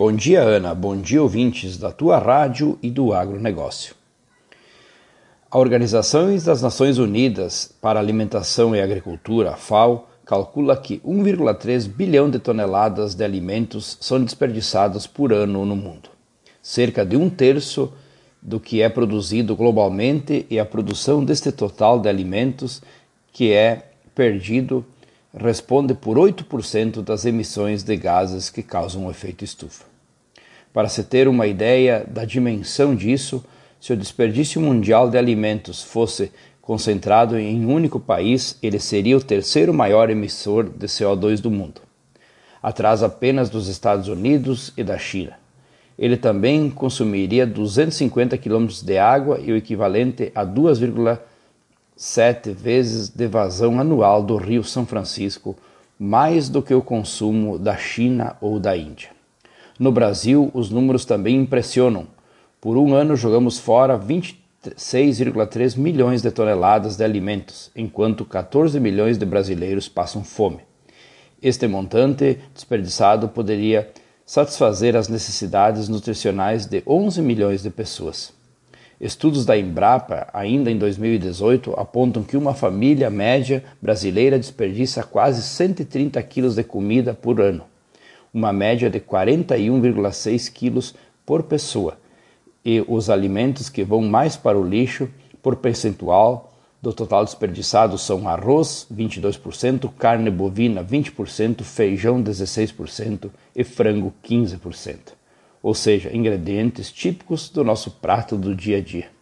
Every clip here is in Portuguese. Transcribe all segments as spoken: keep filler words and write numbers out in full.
Bom dia, Ana. Bom dia, ouvintes da tua rádio e do agronegócio. A Organização das Nações Unidas para a Alimentação e Agricultura, FAO, calcula que um vírgula três bilhão de toneladas de alimentos são desperdiçadas por ano no mundo. Cerca de um terço do que é produzido globalmente e a produção deste total de alimentos que é perdido responde por oito por cento das emissões de gases que causam o efeito estufa. Para se ter uma ideia da dimensão disso, se o desperdício mundial de alimentos fosse concentrado em um único país, ele seria o terceiro maior emissor de C O dois do mundo, atrás apenas dos Estados Unidos e da China. Ele também consumiria duzentos e cinquenta quilômetros de água e o equivalente a duas vírgula sete vezes de vazão anual do Rio São Francisco, mais do que o consumo da China ou da Índia. No Brasil, os números também impressionam. Por um ano, jogamos fora vinte e seis vírgula três milhões de toneladas de alimentos, enquanto quatorze milhões de brasileiros passam fome. Este montante desperdiçado poderia satisfazer as necessidades nutricionais de onze milhões de pessoas. Estudos da Embrapa, ainda em dois mil e dezoito, apontam que uma família média brasileira desperdiça quase cento e trinta quilos de comida por ano, uma média de quarenta e um vírgula seis quilos por pessoa, e os alimentos que vão mais para o lixo, por percentual do total desperdiçado, são arroz, vinte e dois por cento, carne bovina, vinte por cento, feijão, dezesseis por cento e frango, quinze por cento. Ou seja, ingredientes típicos do nosso prato do dia a dia.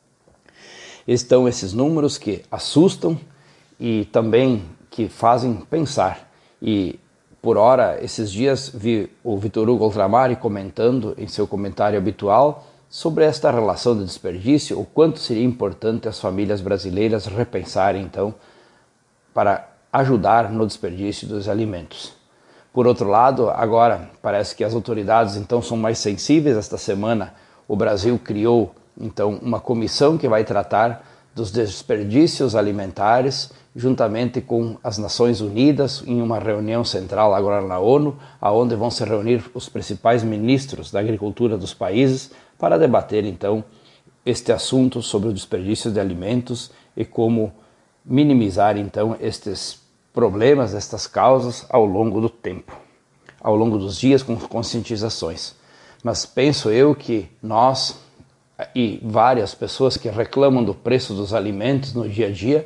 Estão esses números que assustam e também que fazem pensar. E, por ora, esses dias vi o Vitor Hugo Ultramari comentando em seu comentário habitual sobre esta relação de desperdício, o quanto seria importante as famílias brasileiras repensarem, então, para ajudar no desperdício dos alimentos. Por outro lado, agora parece que as autoridades então são mais sensíveis. Esta semana o Brasil criou então uma comissão que vai tratar dos desperdícios alimentares, juntamente com as Nações Unidas, em uma reunião central agora na ONU, aonde vão se reunir os principais ministros da agricultura dos países para debater então este assunto sobre o desperdício de alimentos e como minimizar então estes problemas, estas causas ao longo do tempo, ao longo dos dias com conscientizações. Mas penso eu que nós e várias pessoas que reclamam do preço dos alimentos no dia a dia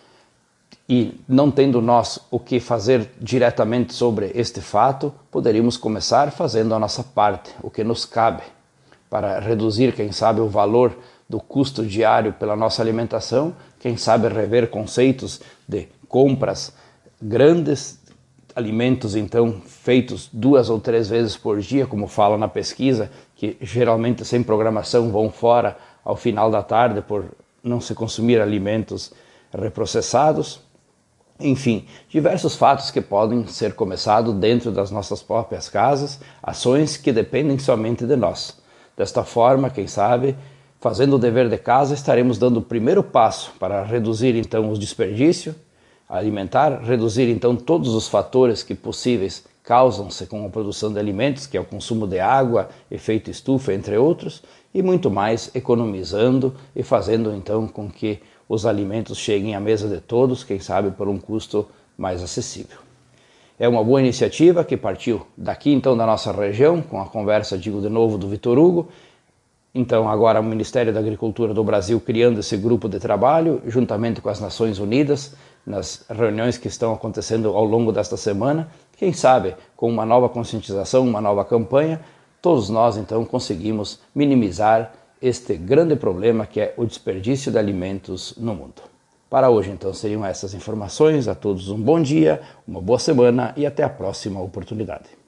e não tendo nós o que fazer diretamente sobre este fato, poderíamos começar fazendo a nossa parte, o que nos cabe, para reduzir, quem sabe, o valor do custo diário pela nossa alimentação, quem sabe rever conceitos de compras grandes, alimentos então feitos duas ou três vezes por dia, como fala na pesquisa, que geralmente sem programação vão fora ao final da tarde por não se consumir alimentos reprocessados. Enfim, diversos fatos que podem ser começados dentro das nossas próprias casas, ações que dependem somente de nós. Desta forma, quem sabe, fazendo o dever de casa, estaremos dando o primeiro passo para reduzir então o desperdício alimentar, reduzir então todos os fatores que possíveis causam-se com a produção de alimentos, que é o consumo de água, efeito estufa, entre outros, e muito mais, economizando e fazendo então com que os alimentos cheguem à mesa de todos, quem sabe por um custo mais acessível. É uma boa iniciativa que partiu daqui então da nossa região, com a conversa, digo de novo, do Vitor Hugo. Então agora o Ministério da Agricultura do Brasil criando esse grupo de trabalho, juntamente com as Nações Unidas, nas reuniões que estão acontecendo ao longo desta semana. Quem sabe, com uma nova conscientização, uma nova campanha, todos nós então conseguimos minimizar este grande problema que é o desperdício de alimentos no mundo. Para hoje então seriam essas informações. A todos um bom dia, uma boa semana e até a próxima oportunidade.